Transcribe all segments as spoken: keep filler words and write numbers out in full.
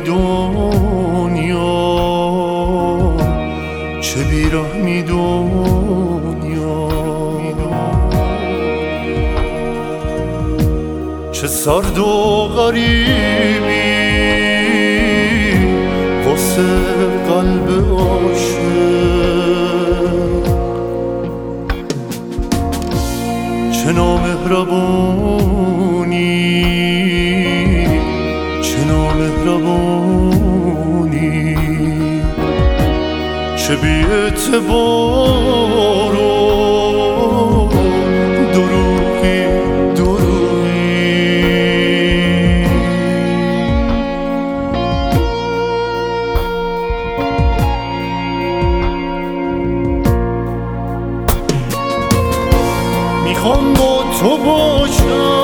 دنیا، چه بیرحمی دنیا، چه سرد و غریبی واسه قلب عاشق، چه نامهربونی، چه نامهربونی، چه بی اعتبار و دروغی دروغی. میخوام با تو باشم،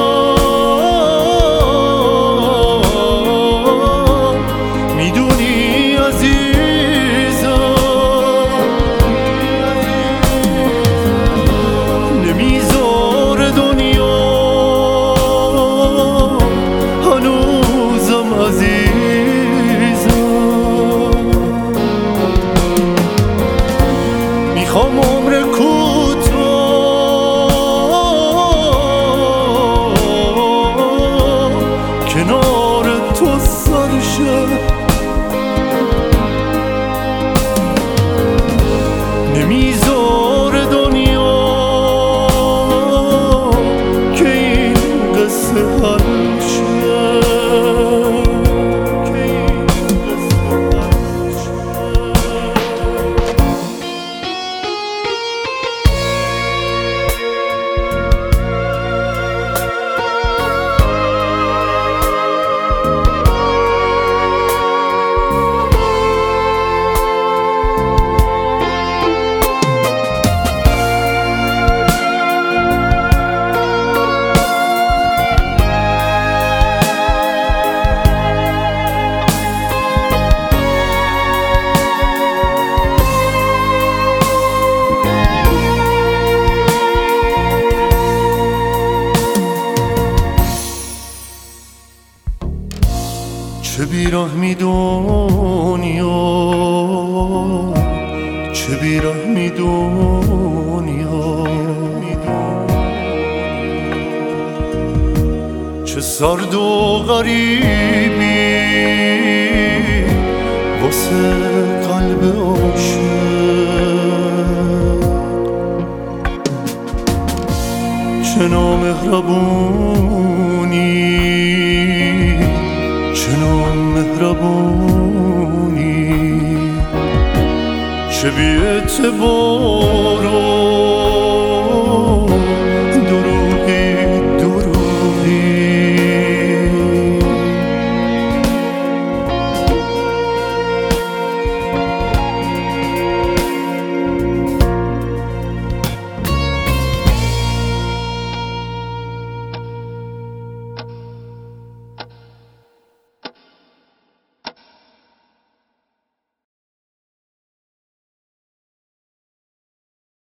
میخوام عمر کوتاه کنار تو سر شه، نمیذاره دنیا که این قصه حل شه. چه بیرحمی دنیا، چه بیرحمی دنیا، چه سرد و غریبی واسه قلب عاشق، چه نامهربونی، چه نامهربونی، چه بی اعتبار و